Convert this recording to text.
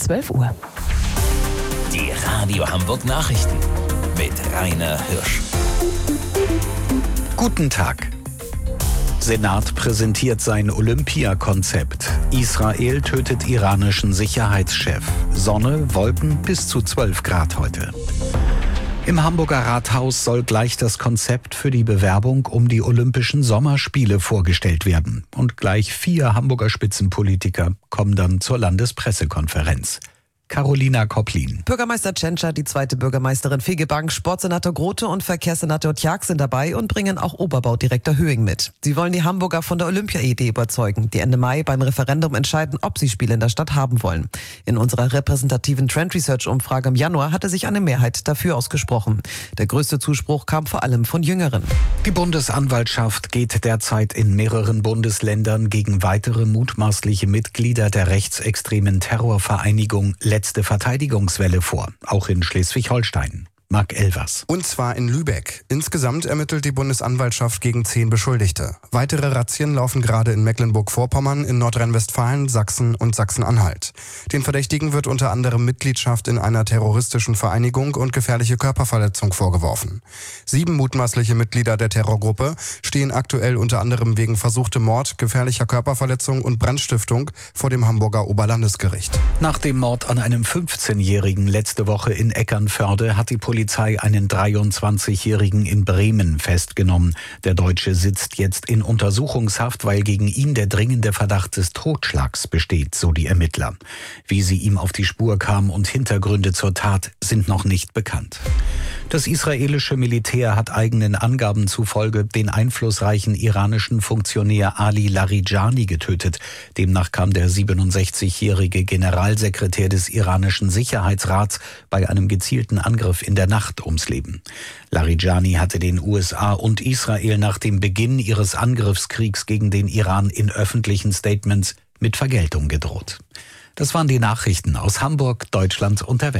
12 Uhr. Die Radio Hamburg Nachrichten mit Rainer Hirsch. Guten Tag. Senat präsentiert sein Olympiakonzept. Israel tötet iranischen Sicherheitschef. Sonne, Wolken bis zu 12 Grad heute. Im Hamburger Rathaus soll gleich das Konzept für die Bewerbung um die Olympischen Sommerspiele vorgestellt werden. Und gleich 4 Hamburger Spitzenpolitiker kommen dann zur Landespressekonferenz. Carolina Kopplin. Bürgermeister Tschentscher, die zweite Bürgermeisterin Fegebank, Sportsenator Grote und Verkehrssenator Tjark sind dabei und bringen auch Oberbaudirektor Höing mit. Sie wollen die Hamburger von der Olympia-Idee überzeugen, die Ende Mai beim Referendum entscheiden, ob sie Spiele in der Stadt haben wollen. In unserer repräsentativen Trend Research-Umfrage im Januar hatte sich eine Mehrheit dafür ausgesprochen. Der größte Zuspruch kam vor allem von Jüngeren. Die Bundesanwaltschaft geht derzeit in mehreren Bundesländern gegen weitere mutmaßliche Mitglieder der rechtsextremen Terrorvereinigung Letzte Verteidigungswelle vor, auch in Schleswig-Holstein. Marc Elvers. Und zwar in Lübeck. Insgesamt ermittelt die Bundesanwaltschaft gegen 10 Beschuldigte. Weitere Razzien laufen gerade in Mecklenburg-Vorpommern, in Nordrhein-Westfalen, Sachsen und Sachsen-Anhalt. Den Verdächtigen wird unter anderem Mitgliedschaft in einer terroristischen Vereinigung und gefährliche Körperverletzung vorgeworfen. 7 mutmaßliche Mitglieder der Terrorgruppe stehen aktuell unter anderem wegen versuchtem Mord, gefährlicher Körperverletzung und Brandstiftung vor dem Hamburger Oberlandesgericht. Nach dem Mord an einem 15-Jährigen letzte Woche in Eckernförde hat die Polizei einen 23-Jährigen in Bremen festgenommen. Der Deutsche sitzt jetzt in Untersuchungshaft, weil gegen ihn der dringende Verdacht des Totschlags besteht, so die Ermittler. Wie sie ihm auf die Spur kamen und Hintergründe zur Tat sind noch nicht bekannt. Das israelische Militär hat eigenen Angaben zufolge den einflussreichen iranischen Funktionär Ali Larijani getötet. Demnach kam der 67-jährige Generalsekretär des iranischen Sicherheitsrats bei einem gezielten Angriff in der Nacht ums Leben. Larijani hatte den USA und Israel nach dem Beginn ihres Angriffskriegs gegen den Iran in öffentlichen Statements mit Vergeltung gedroht. Das waren die Nachrichten aus Hamburg, Deutschland und der Welt.